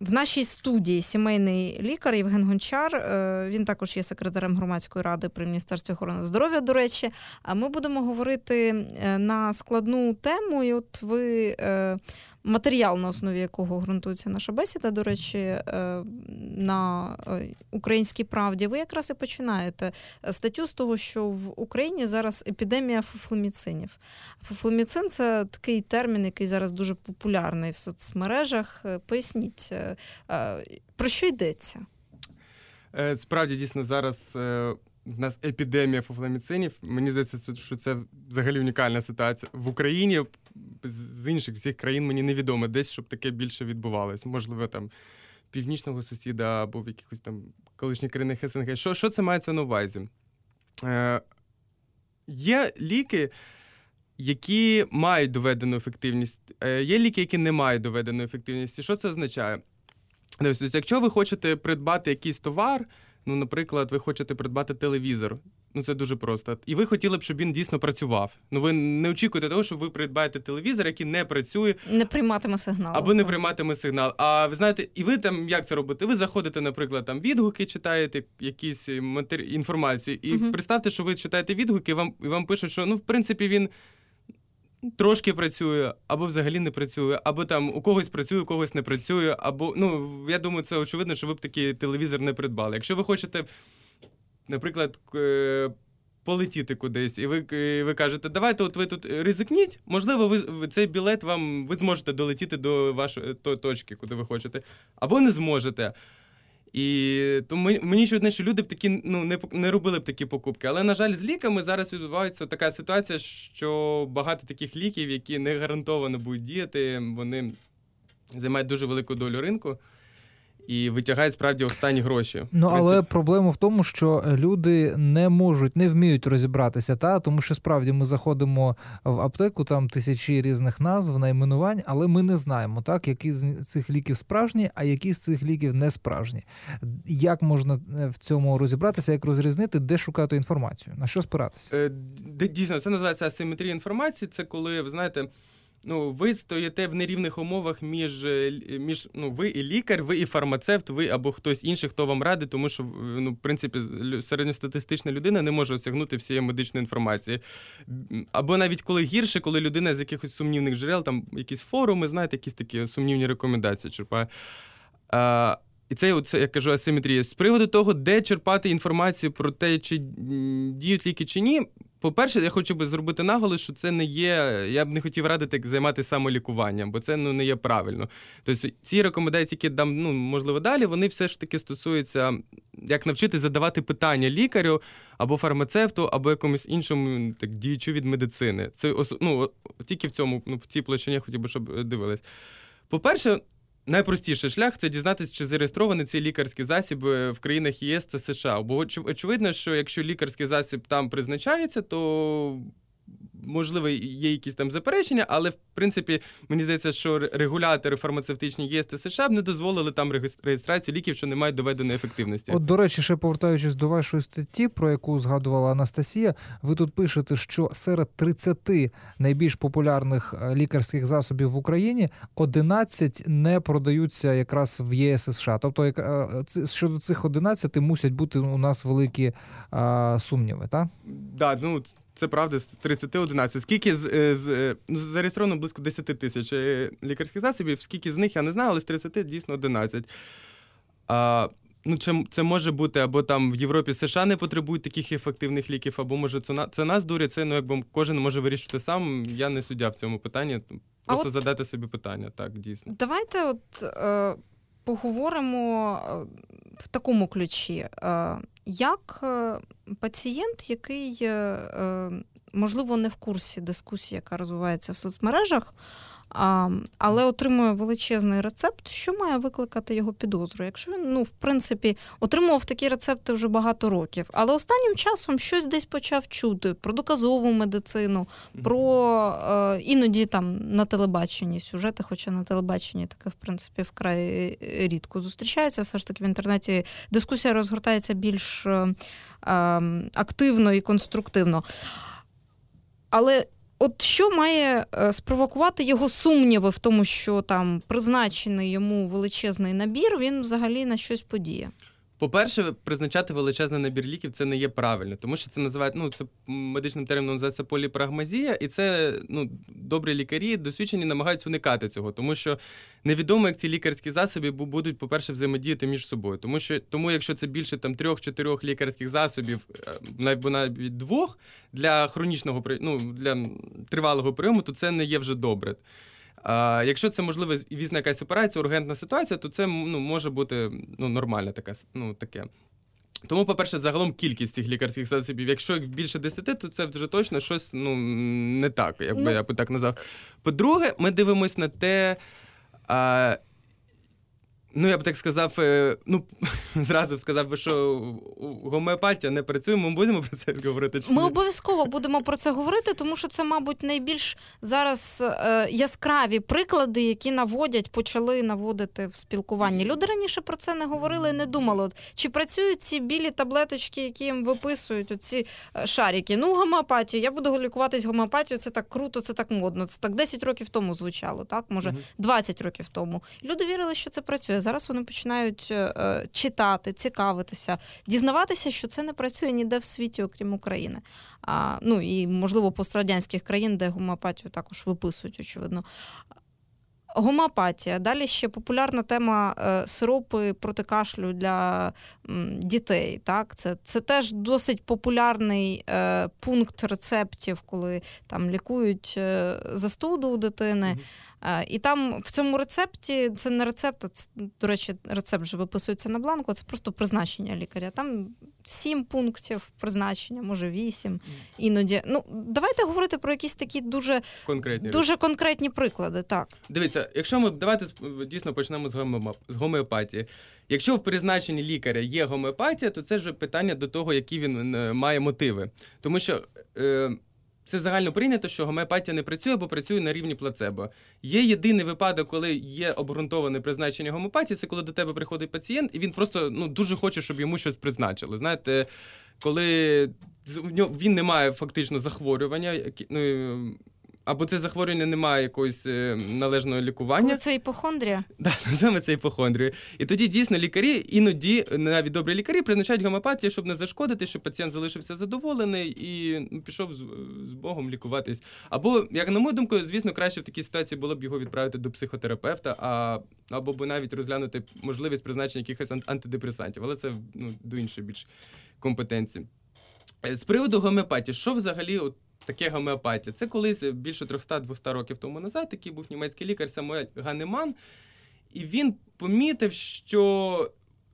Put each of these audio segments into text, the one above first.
В нашій студії сімейний лікар Євген Гончар, він також є секретарем громадської ради при Міністерстві охорони здоров'я, до речі. А ми будемо говорити на складну тему, і от ви, матеріал, на основі якого ґрунтується наша бесіда, до речі, на «Українській правді», ви якраз і починаєте статтю з того, що в Україні зараз епідемія фуфломіцинів. Фуфломіцин – це такий термін, який зараз дуже популярний в соцмережах. Поясніть, про що йдеться? Справді, дійсно, зараз в нас епідемія фуфломіцинів. Мені здається, що це взагалі унікальна ситуація. В Україні, з інших всіх країн мені невідомо десь, щоб таке більше відбувалось. Можливо, там північного сусіда або в якихось там колишніх країнах СНГ. Що це мається на увазі? Є ліки, які мають доведену ефективність. Є ліки, які не мають доведеної ефективності. Що це означає? Тобто, якщо ви хочете придбати якийсь товар, ну, наприклад, ви хочете придбати телевізор, ну, це дуже просто, і ви хотіли б, щоб він дійсно працював. Ну, ви не очікуєте того, що ви придбаєте телевізор, який не працює. Не прийматиме сигнал. Або не прийматиме сигнал. А ви знаєте, і ви там, як це робите? Ви заходите, наприклад, там відгуки, читаєте якісь інформацію, і представте, що ви читаєте відгуки, і вам пишуть, що, ну, в принципі, він трошки працює, або взагалі не працює, або там у когось працює, у когось не працює, або, ну, я думаю, це очевидно, що ви б такий телевізор не придбали. Якщо ви хочете, наприклад, полетіти кудись, і ви кажете, давайте от ви тут ризикніть, можливо, ви цей білет ви зможете долетіти до вашої точки, куди ви хочете, або не зможете. І то мені чудно, що люди б такі, ну, не робили б такі покупки. Але, на жаль, з ліками зараз відбувається така ситуація, що багато таких ліків, які не гарантовано будуть діяти, вони займають дуже велику долю ринку і витягають, справді, останні гроші. Ну, але проблема в тому, що люди не вміють розібратися, тому що, справді, ми заходимо в аптеку, там тисячі різних назв, найменувань, але ми не знаємо, які з цих ліків справжні, а які з цих ліків не справжні. Як можна в цьому розібратися, як розрізнити, де шукати інформацію, на що спиратися? Дійсно, це називається асиметрія інформації, це коли, ви знаєте, ну, ви стоїте в нерівних умовах між ну, ви і лікар, ви і фармацевт, ви або хтось інший, хто вам радить, тому що, ну, в принципі, середньостатистична людина не може осягнути всієї медичної інформації. Або навіть коли гірше, коли людина з якихось сумнівних джерел, там якісь форуми, знаєте, якісь такі сумнівні рекомендації черпає. І це, я кажу, асиметрія. З приводу того, де черпати інформацію про те, чи діють ліки, чи ні, по-перше, я хочу би зробити наголос, що це не є, я б не хотів радити займатися самолікуванням, бо це, ну, не є правильно. Тобто ці рекомендації, які дам, ну, можливо, далі, вони все ж таки стосуються, як навчити задавати питання лікарю, або фармацевту, або якомусь іншому діячу від медицини. Це, ну, тільки в цьому, ну, в цій площині я хотів би, щоб дивились. По-перше, найпростіший шлях – це дізнатися, чи зареєстрований цей лікарський засіб в країнах ЄС та США. Бо очевидно, що якщо лікарський засіб там призначається, то, можливо, є якісь там заперечення, але, в принципі, мені здається, що регулятори фармацевтичні ЄС та США б не дозволили там реєстрацію ліків, що не мають доведеної ефективності. От, до речі, ще повертаючись до вашої статті, про яку згадувала Анастасія, ви тут пишете, що серед 30 найбільш популярних лікарських засобів в Україні 11 не продаються якраз в ЄС і США. Тобто, щодо цих 11 мусять бути у нас великі сумніви, так? Так, ну, це правда, з 30-11. Скільки зареєстровано близько 10 тисяч лікарських засобів, скільки з них, я не знаю, але з 30 дійсно 11. Ну, це може бути, або там в Європі, США не потребують таких ефективних ліків, або, може, це нас дурять, це, ну, якби кожен може вирішити сам, я не суддя в цьому питанні, просто задати собі питання, так, дійсно. Давайте поговоримо в такому ключі. Як пацієнт, який, можливо, не в курсі дискусії, яка розвивається в соцмережах, але отримує величезний рецепт, що має викликати його підозру? Якщо він, ну, в принципі, отримував такі рецепти вже багато років, але останнім часом щось десь почав чути про доказову медицину, про іноді там на телебаченні сюжети, хоча на телебаченні таке, в принципі, вкрай рідко зустрічається. Все ж таки в інтернеті дискусія розгортається більш активно і конструктивно. Але От що має спровокувати його сумніви в тому, що там призначений йому величезний набір, він взагалі на щось подіє? По-перше, призначати величезний набір ліків – це не є правильно, тому що це називають, це медичним терміном називається поліпрагмазія, і це, добрі лікарі, досвідчені, намагаються уникати цього, тому що невідомо, як ці лікарські засоби будуть, по-перше, взаємодіяти між собою. Тому якщо це більше 3-4 лікарських засобів, навіть 2, для хронічного, для тривалого прийому, то це не є вже добре. Якщо це, можливо, візна якась операція, ургентна ситуація, то це може бути нормальне таке. Тому, по-перше, загалом кількість цих лікарських засобів, якщо їх більше 10, то це вже точно щось не так, якби я б так назвав. По-друге, ми дивимося на те, я б так сказав, зразу сказав би, що гомеопатія не працює, ми будемо про це говорити? Чи ми ні? обов'язково будемо про це говорити, тому що це, мабуть, найбільш зараз яскраві приклади, які почали наводити в спілкуванні. Люди раніше про це не говорили і не думали. Чи працюють ці білі таблеточки, які їм виписують, оці шарики? Гомеопатію, я буду лікуватись гомеопатією, це так круто, це так модно. Це так 10 років тому звучало, так? Може, 20 років тому. Люди вірили, що це працює. Зараз вони починають читати, цікавитися, дізнаватися, що це не працює ніде в світі, окрім України. І, можливо, пострадянських країн, де гомеопатію також виписують, очевидно. Гомеопатія. Далі ще популярна тема сиропи проти кашлю для дітей. Так? Це теж досить популярний пункт рецептів, коли там лікують застуду у дитини. І там в цьому рецепті, це не рецепт, це, до речі, рецепт вже виписується на бланку, це просто призначення лікаря. Там 7 пунктів призначення, може 8 іноді. Давайте говорити про якісь такі дуже конкретні приклади. Так. Дивіться, якщо давайте дійсно почнемо з гомеопатії. Якщо в призначенні лікаря є гомеопатія, то це ж питання до того, які він має мотиви. Тому що це загально прийнято, що гомеопатія не працює або працює на рівні плацебо. Є єдиний випадок, коли є обґрунтоване призначення гомеопатії, це коли до тебе приходить пацієнт, і він просто дуже хоче, щоб йому щось призначили. Знаєте, коли він не має фактично захворювання, або це захворювання не має якогось належного лікування. Коли це іпохондрія? Так, називаємо це іпохондрією. І тоді дійсно лікарі, іноді навіть добрі лікарі, призначають гомеопатію, щоб не зашкодити, щоб пацієнт залишився задоволений і пішов з Богом лікуватись. Або, як на мою думку, звісно, краще в такій ситуації було б його відправити до психотерапевта, або б навіть розглянути можливість призначення якихось антидепресантів. Але це до іншої більш компетенції. З приводу гомеопатії, що взагалі таке гомеопатія? Це колись більше 300-200 років тому назад такий був німецький лікар Самуель Ганеман, і він помітив, що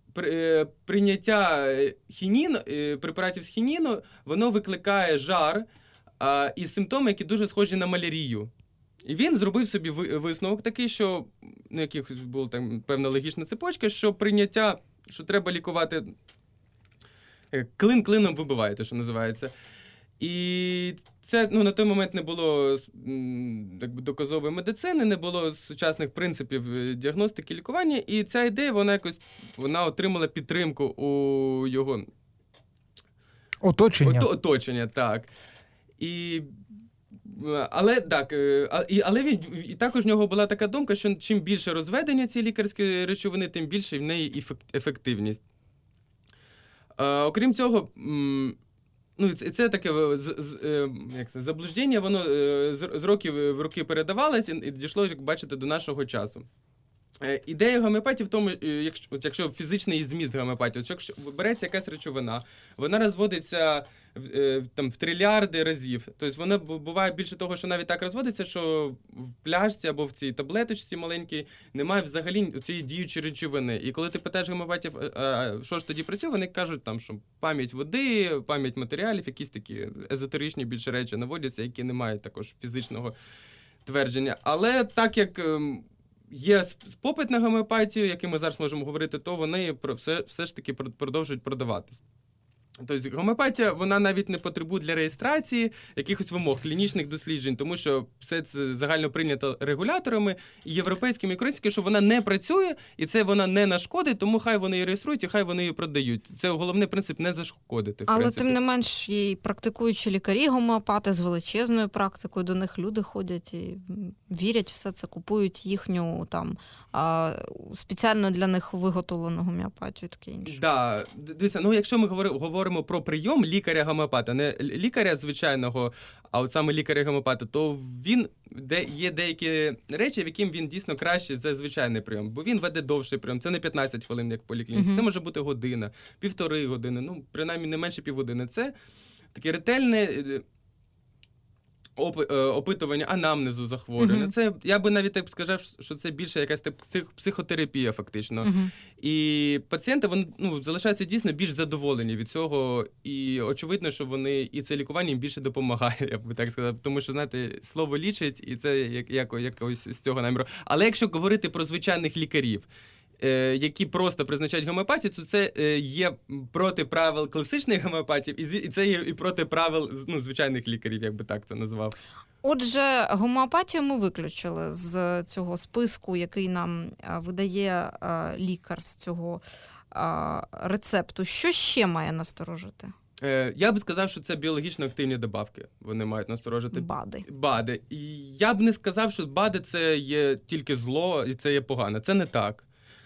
прийняття препаратів з хініну, воно викликає жар і симптоми, які дуже схожі на малярію. І він зробив собі висновок такий, що якихось була там певна логічна цепочка, що що треба лікувати клин клином вибиваєте, що називається. І це на той момент не було доказової медицини, не було сучасних принципів діагностики, лікування, і ця ідея, вона отримала підтримку у його оточення, так. Але він також в нього була така думка, що чим більше розведення цієї лікарської речовини, тим більше в неї ефективність. Окрім цього, це таке заблуждення, воно з років в роки передавалося і дійшло, як бачите, до нашого часу. Ідея гомеопатії в тому, якщо фізичний зміст гомеопатії, якщо береться якась речовина, вона розводиться в трильярди разів. Тобто вона буває більше того, що навіть так розводиться, що в пляшці або в цій таблеточці маленькій немає взагалі цієї діючої речовини. І коли ти питаєш гомеопатів, що ж тоді працює, вони кажуть, що пам'ять води, пам'ять матеріалів, якісь такі езотеричні більше речі наводяться, які не мають також фізичного твердження. Але так як є попит на гомеопатію, який ми зараз можемо говорити, то вони все ж таки продовжують продаватись. Тобто гомеопатія, вона навіть не потребує для реєстрації якихось вимог, клінічних досліджень, тому що все це загально прийнято регуляторами, і європейськими, і українськими, що вона не працює, і це вона не нашкодить, тому хай вони її реєструють, і хай вони її продають. Це головний принцип – не зашкодити. Але тим не менш, і практикуючі лікарі-гомеопати з величезною практикою, до них люди ходять і вірять в все це, купують їхню там спеціально для них виготовлену гомеопатію і таке інше. Да, дивіться, ну якщо ми говоримо про прийом лікаря-гомеопата, не лікаря звичайного, а от саме лікаря-гомеопата, то є деякі речі, в яким він дійсно краще за звичайний прийом, бо він веде довший прийом. Це не 15 хвилин, як в поліклініці, це може бути година, 1,5 години, ну, принаймні не менше півгодини. Це таке ретельне опитування анамнезу захворювання. Це, я би навіть так сказав, що це більше якась психотерапія фактично. І пацієнти, вони залишаються дійсно більш задоволені від цього, і очевидно, що вони, і це лікування їм більше допомагає, я би так сказав, тому що, знаєте, слово лічить, і це якось з цього наміру. Але якщо говорити про звичайних лікарів, які просто призначають гомеопатію, то це є проти правил класичних гомеопатів, і це є і проти правил звичайних лікарів, як би так це назвав. Отже, гомеопатію ми виключили з цього списку, який нам видає лікар з цього рецепту. Що ще має насторожити? Я би сказав, що це біологічно активні добавки. Вони мають насторожити. БАДи. І я б не сказав, що БАДи – це є тільки зло і це є погано. Це не так.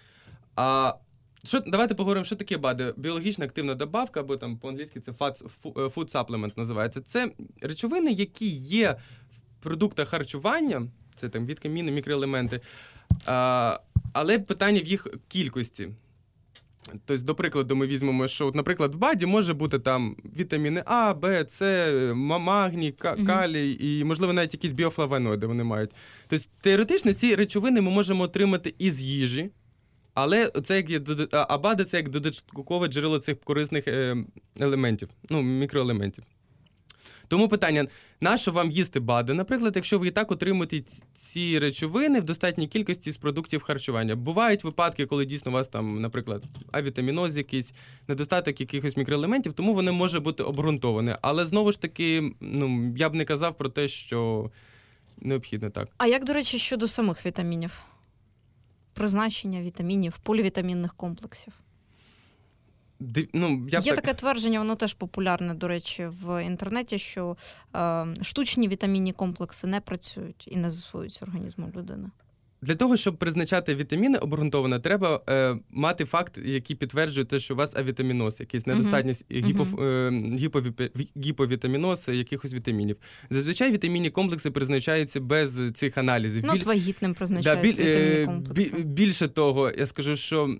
Давайте поговоримо, що таке БАДи. Біологічно активна добавка, або там по-англійськи це food supplement називається. Це речовини, які є в продуктах харчування, це там вітаміни, мікроелементи, але питання в їх кількості. Тобто, до прикладу, ми візьмемо, що, наприклад, в БАДі може бути там вітаміни А, Б, С, магній, калій і, можливо, навіть якісь біофлавоноїди вони мають. Тобто, теоретично ці речовини ми можемо отримати із їжі, але це БАДи – це як додаткове джерело цих корисних елементів, мікроелементів. Тому питання, нащо вам їсти БАДи? Наприклад, якщо ви і так отримуєте ці речовини в достатній кількості з продуктів харчування. Бувають випадки, коли дійсно у вас там, наприклад, авітаміноз якийсь, недостаток якихось мікроелементів, тому вони може бути обґрунтовані. Але знову ж таки, я б не казав про те, що необхідно так. А як, до речі, щодо самих вітамінів? Призначення вітамінів, полівітамінних комплексів. Є таке твердження, воно теж популярне, до речі, в інтернеті, що штучні вітамінні комплекси не працюють і не засвоюються організмом людини. Для того, щоб призначати вітаміни обґрунтовано, треба мати факт, який підтверджує те, що у вас авітаміноз, якийсь недостатність, гіповітаміноз якихось вітамінів. Зазвичай вітамінні комплекси призначаються без цих аналізів. Вагітним призначаються вітамінні комплекси. Більше того, я скажу, що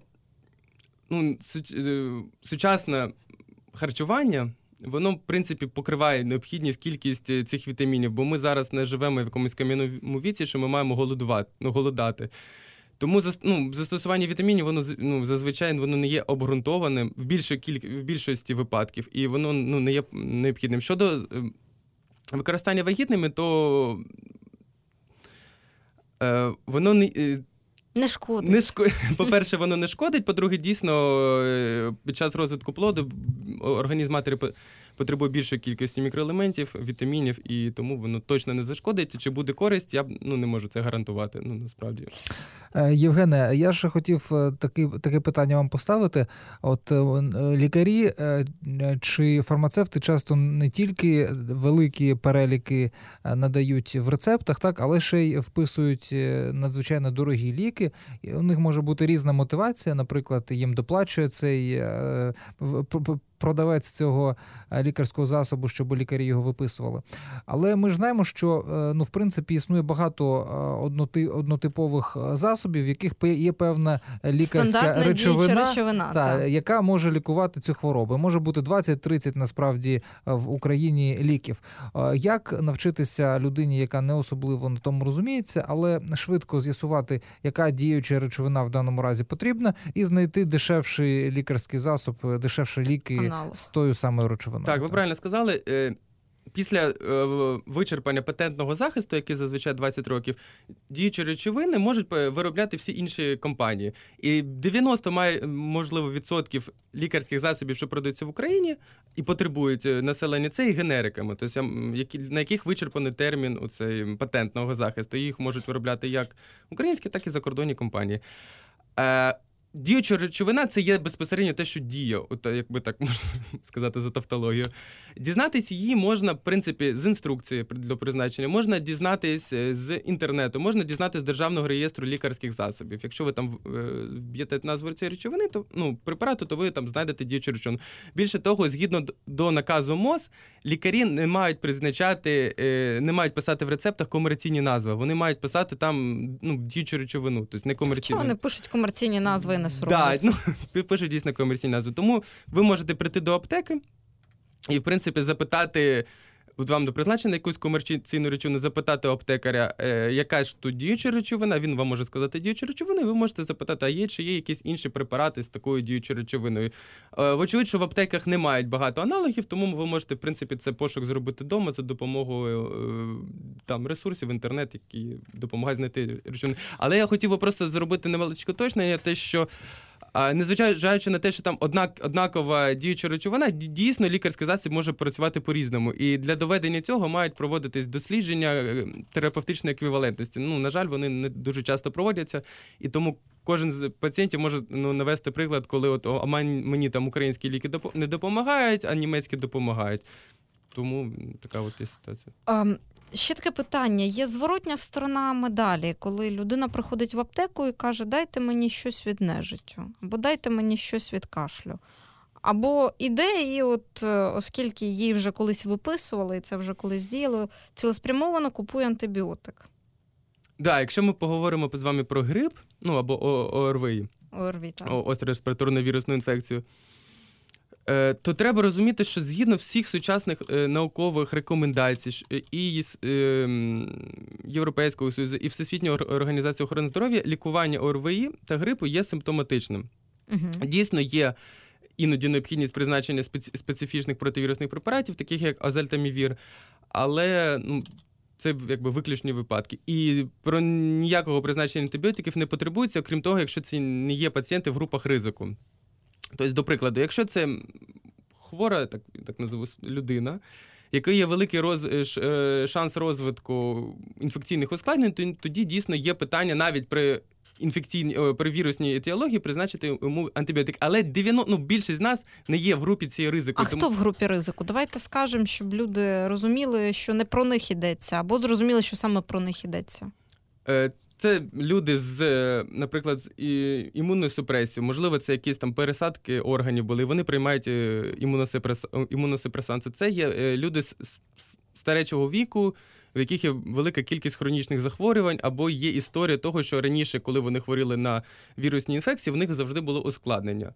сучасне харчування, воно, в принципі, покриває необхідність, кількість цих вітамінів, бо ми зараз не живемо в якомусь кам'яному віці, що ми маємо голодати. Тому застосування вітамінів, воно зазвичай воно не є обґрунтованим в більшості випадків, і воно не є необхідним. Щодо використання вагітними, то воно не шкодить. По-перше, воно не шкодить, по-друге, дійсно, під час розвитку плоду організм матері потребує більшої кількості мікроелементів, вітамінів, і тому воно точно не зашкодить. Чи буде користь, я не можу це гарантувати, насправді. Євгене, я ще хотів таке питання вам поставити. От лікарі чи фармацевти часто не тільки великі переліки надають в рецептах, так, але ще й вписують надзвичайно дорогі ліки. І у них може бути різна мотивація, наприклад, їм доплачує цей продавець цього лікарського засобу, щоб лікарі його виписували. Але ми ж знаємо, що, в принципі, існує багато однотипових засобів, в яких є певна лікарська речовина, яка може лікувати цю хворобу. Може бути 20-30, насправді, в Україні ліків. Як навчитися людині, яка не особливо на тому розуміється, але швидко з'ясувати, яка діюча речовина в даному разі потрібна, і знайти дешевший лікарський засоб, дешевші ліки з тою самою речовиною? Так, ви правильно сказали. після вичерпання патентного захисту, який зазвичай 20 років, діючі речовини можуть виробляти всі інші компанії. І 90 можливо відсотків лікарських засобів, що продаються в Україні і потребують населення, це і генериками, тобто на яких вичерпаний термін оцей патентного захисту. Їх можуть виробляти як українські, так і закордонні компанії. Діюча речовина – це є безпосередньо те, що діє, якби так можна сказати за тавтологію. Дізнатись її можна, в принципі, з інструкції до призначення, можна дізнатись з інтернету, можна дізнатись з Державного реєстру лікарських засобів. Якщо ви там вб'єте назву цієї речовини, то, препарату, то ви там знайдете діючу речовину. Більше того, згідно до наказу МОЗ, лікарі не мають призначати, не мають писати в рецептах комерційні назви. Вони мають писати там діючу речовину, тобто не комерційну. Чого вони пишуть комерційні назви і не соромляться? Так, пишуть дійсно комерційні назви. Тому ви можете прийти до аптеки і, в принципі, запитати, от вам до призначення якусь комерційну речовину, запитати у аптекаря, яка ж тут діюча речовина, він вам може сказати діючу речовину, і ви можете запитати, чи є якісь інші препарати з такою діючою речовиною. Вочевидь, що в аптеках не мають багато аналогів, тому ви можете, в принципі, це пошук зробити вдома за допомогою ресурсів, інтернет, які допомагають знайти речовину. Але я хотів би просто зробити невеличке уточнення, те, що незважаючи на те, що там однакова діюча речовина, дійсно лікарський засіб може працювати по-різному. І для доведення цього мають проводитись дослідження терапевтичної еквівалентності. На жаль, вони не дуже часто проводяться, і тому кожен з пацієнтів може навести приклад, коли мені там українські ліки не допомагають, а німецькі допомагають. Тому така от є ситуація. Ще таке питання. Є зворотня сторона медалі, коли людина приходить в аптеку і каже, дайте мені щось від нежиттю, або дайте мені щось від кашлю. Або іде і оскільки її вже колись виписували, і це вже колись діяло, цілеспрямовано купує антибіотик. Так, якщо ми поговоримо з вами про грип, або ОРВІ, гостру респіраторну вірусну інфекцію, то треба розуміти, що згідно всіх сучасних наукових рекомендацій і Європейського Союзу, і Всесвітньої організації охорони здоров'я, лікування ОРВІ та грипу є симптоматичним. Угу. Дійсно, є іноді необхідність призначення специфічних противірусних препаратів, таких як озельтамівір, але це якби виключні випадки. І про ніякого призначення антибіотиків не потребується, окрім того, якщо це не є пацієнти в групах ризику. Тобто, до прикладу, якщо це хвора, так називу, людина, яка є великий шанс розвитку інфекційних ускладнень, то тоді дійсно є питання навіть при вірусній етіології призначити йому антибіотик. Але більшість з нас не є в групі цієї ризику. А хто в групі ризику? Давайте скажемо, щоб люди розуміли, що не про них йдеться, або зрозуміли, що саме про них йдеться. Це люди з, наприклад, з імунною супресією. Можливо, це якісь там пересадки органів були, вони приймають імуносупресанти. Це є люди з старечого віку, в яких є велика кількість хронічних захворювань, або є історія того, що раніше, коли вони хворіли на вірусні інфекції, в них завжди було ускладнення.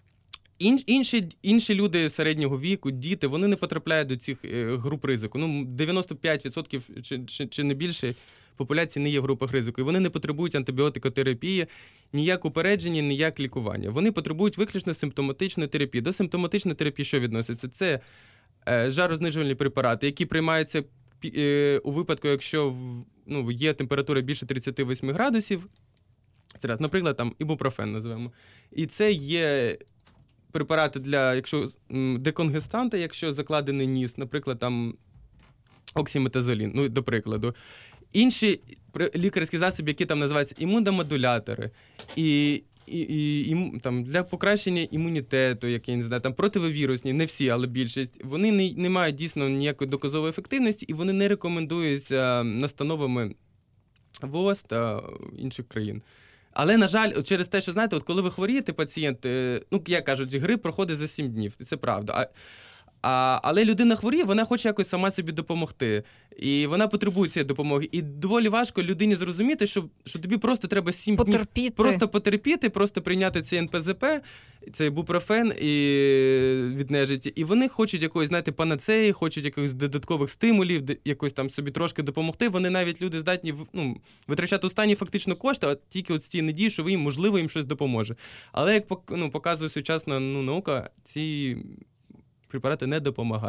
Інші люди середнього віку, діти, вони не потрапляють до цих груп ризику. 95% чи не більше популяції не є в групах ризику. І вони не потребують антибіотикотерапії, ніяк упередження, ніяк лікування. Вони потребують виключно симптоматичної терапії. До симптоматичної терапії що відноситься? Це жарознижувальні препарати, які приймаються у випадку, якщо є температура більше 38 градусів. Це раз, наприклад, там ібупрофен називаємо. І це є препарати для деконгестанти, якщо закладений ніс, наприклад, там оксиметазолін, до прикладу. Інші лікарські засоби, які там називаються імуномодулятори, і там, для покращення імунітету, який, не знаю, там противовірусні, не всі, але більшість, вони не мають дійсно ніякої доказової ефективності, і вони не рекомендуються настановами ВОЗ та інших країн. Але, на жаль, через те, що, знаєте, коли ви хворієте, пацієнт, як кажуть, грип проходить за 7 днів, це правда. Але людина хворіє, вона хоче якось сама собі допомогти. І вона потребує цієї допомоги. І доволі важко людині зрозуміти, що тобі просто треба 7 днів просто потерпіти, просто прийняти цей НПЗП, цей ібупрофен від нежиті. І вони хочуть якоїсь, знаєте, панацеї, хочуть якихось додаткових стимулів, якось там собі трошки допомогти. Вони навіть люди здатні витрачати останні фактично кошти, а тільки от з тієї надії, що можливо, їм щось допоможе. Але, як показує сучасна наука, ці препарати не допомагають.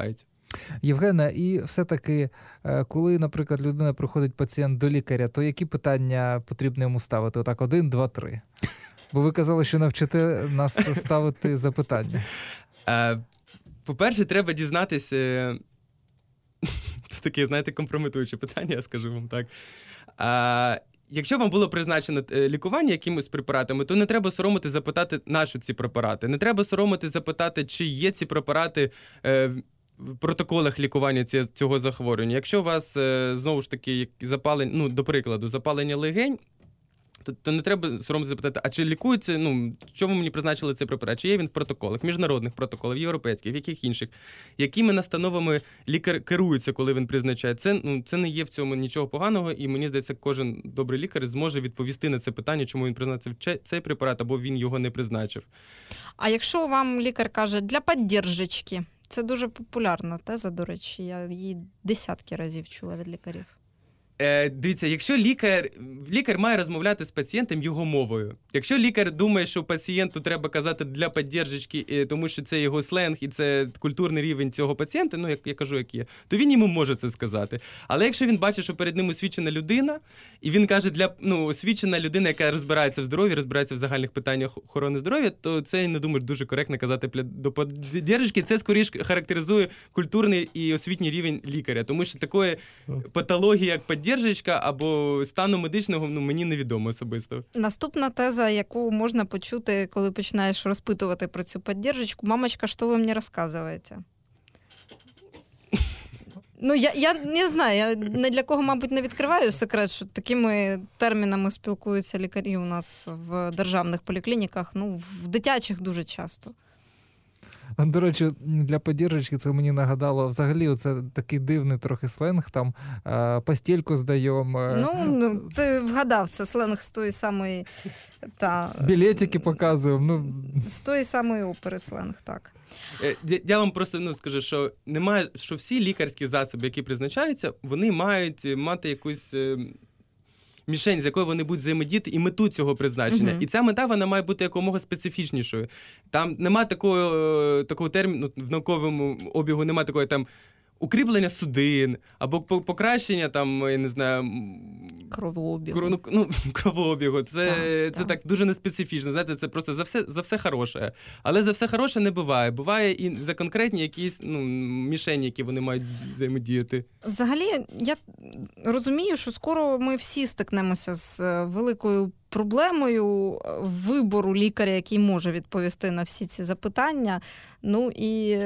Євгене, і все-таки, коли, наприклад, людина приходить, пацієнт до лікаря, то які питання потрібно йому ставити? Отак, 1, 2, 3. Бо ви казали, що навчите нас ставити запитання. По-перше, треба дізнатися... Це таке, знаєте, компрометуюче питання, я скажу вам так. Якщо вам було призначено лікування якимось препаратами, то не треба соромити запитати, на що ці препарати. Не треба соромити запитати, чи є ці препарати в протоколах лікування цього захворювання. Якщо у вас, знову ж таки, запалення, до прикладу, запалення легень, то не треба соромити запитати, а чи лікується, що ви мені призначили цей препарат? Чи є він в протоколах, міжнародних протоколах, європейських, в яких інших? Якими настановами лікар керується, коли він призначає? Це не є в цьому нічого поганого, і мені здається, кожен добрий лікар зможе відповісти на це питання, чому він призначив цей препарат, або він його не призначив. А якщо вам лікар каже, для підтримки, це дуже популярна теза, до речі, я її десятки разів чула від лікарів. Дивіться, якщо лікар має розмовляти з пацієнтом його мовою. Якщо лікар думає, що пацієнту треба казати для підтримки, тому що це його сленг і це культурний рівень цього пацієнта, як я кажу, як є, то він йому може це сказати. Але якщо він бачить, що перед ним освічена людина, і він каже, освічена людина, яка розбирається в здоров'ї, розбирається в загальних питаннях охорони здоров'я, то це, я не думаю, дуже коректно казати до підтримки. Це, скоріш, характеризує культурний і освітній рівень лікаря. Тому що такої патології, як підтримка або стану медичного, мені невідомо особисто. Наступна теза, яку можна почути, коли починаєш розпитувати про цю підтримку. Мамочка, що ви мені розказуєте? Я не знаю, я ні для кого, мабуть, не відкриваю секрет, що такими термінами спілкуються лікарі у нас в державних поліклініках, в дитячих дуже часто. До речі, для підтримки це мені нагадало, взагалі, це такий дивний трохи сленг, там постільку здаємо. Ти вгадав, це сленг з тої самої... Білетики показуємо. З тої самої опери сленг, так. Я вам просто скажу, що немає, що всі лікарські засоби, які призначаються, вони мають мати якусь... мішень, з якою вони будуть взаємодіяти, і мету цього призначення. І ця мета, вона має бути якомога специфічнішою. Там немає такого терміну, в науковому обігу немає такої там укріплення судин, або покращення я не знаю... Кровообігу. Кровообігу. Це так дуже неспецифічно. Знаєте, це просто за все хороше. Але за все хороше не буває. Буває і за конкретні якісь мішені, які вони мають взаємодіяти. Взагалі, я розумію, що скоро ми всі стикнемося з великою проблемою вибору лікаря, який може відповісти на всі ці запитання. І...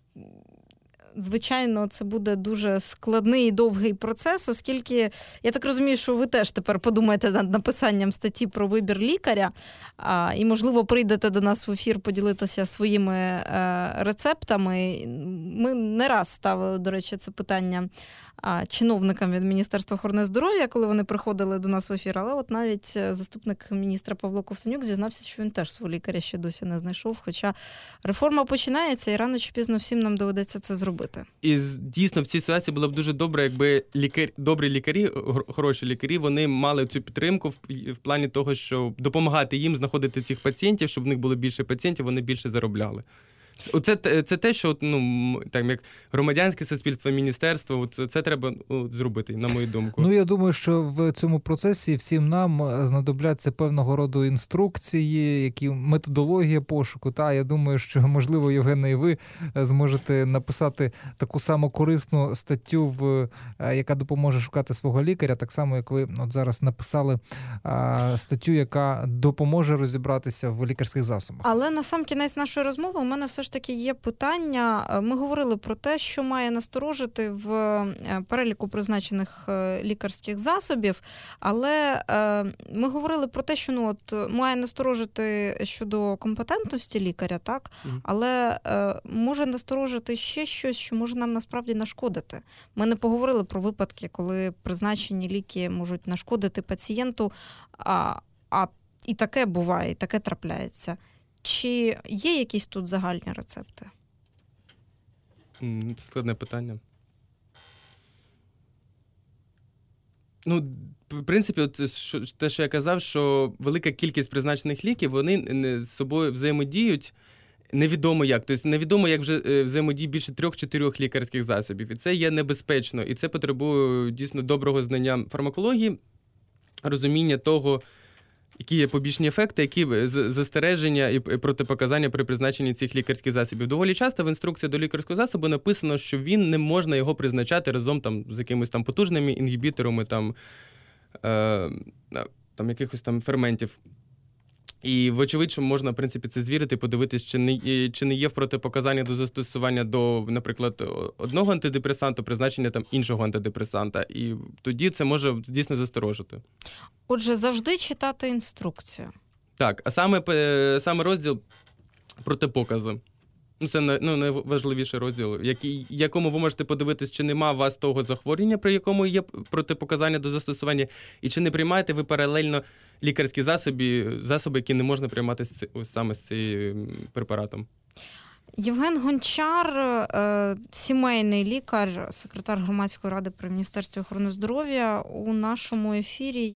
Звичайно, це буде дуже складний і довгий процес, оскільки, я так розумію, що ви теж тепер подумаєте над написанням статті про вибір лікаря, і, можливо, прийдете до нас в ефір поділитися своїми рецептами. Ми не раз ставили, до речі, це питання чиновникам від Міністерства охорони здоров'я, коли вони приходили до нас в ефір, але от навіть заступник міністра Павло Ковтонюк зізнався, що він теж свого лікаря ще досі не знайшов, хоча реформа починається і рано чи пізно всім нам доведеться це зробити. І дійсно в цій ситуації було б дуже добре, якби добрі лікарі, хороші лікарі, вони мали цю підтримку в плані того, що допомагати їм знаходити цих пацієнтів, щоб в них було більше пацієнтів, вони більше заробляли. Це те, що як громадянське суспільство, міністерство, це треба зробити, на мою думку. Я думаю, що в цьому процесі всім нам знадобляться певного роду інструкції, методологія пошуку. Я думаю, що, можливо, Євгене, і ви зможете написати таку саму корисну статтю, яка допоможе шукати свого лікаря, так само, як ви зараз написали статтю, яка допоможе розібратися в лікарських засобах. Але на сам кінець нашої розмови у мене все ж таки є питання. Ми говорили про те, що має насторожити в переліку призначених лікарських засобів, але ми говорили про те, що має насторожити щодо компетентності лікаря, так? Але може насторожити ще щось, що може нам насправді нашкодити. Ми не поговорили про випадки, коли призначені ліки можуть нашкодити пацієнту, і таке буває, і таке трапляється. Чи є якісь тут загальні рецепти? Це складне питання. В принципі, те, що я казав, що велика кількість призначених ліків, вони з собою взаємодіють невідомо як. Тобто невідомо, як вже взаємодіє більше 3-4 лікарських засобів. І це є небезпечно. І це потребує дійсно доброго знання фармакології, розуміння того, які є побічні ефекти, які застереження і протипоказання при призначенні цих лікарських засобів. Доволі часто в інструкції до лікарського засобу написано, що не можна його призначати разом там, з якимись там потужними інгібіторами там якихось там ферментів. І, вочевидь, що можна, в принципі, це звірити, подивитись, чи не є в протипоказанні до застосування до, наприклад, одного антидепресанту, призначення там іншого антидепресанта. І тоді це може дійсно засторожити. Отже, завжди читати інструкцію. Так, а саме розділ протипокази. Це найважливіший розділ, якому ви можете подивитись, чи нема у вас того захворювання, при якому є протипоказання до застосування, і чи не приймаєте ви паралельно лікарські засоби, які не можна приймати саме з цим препаратом. Євген Гончар, сімейний лікар, секретар Громадської ради при Міністерстві охорони здоров'я, у нашому ефірі.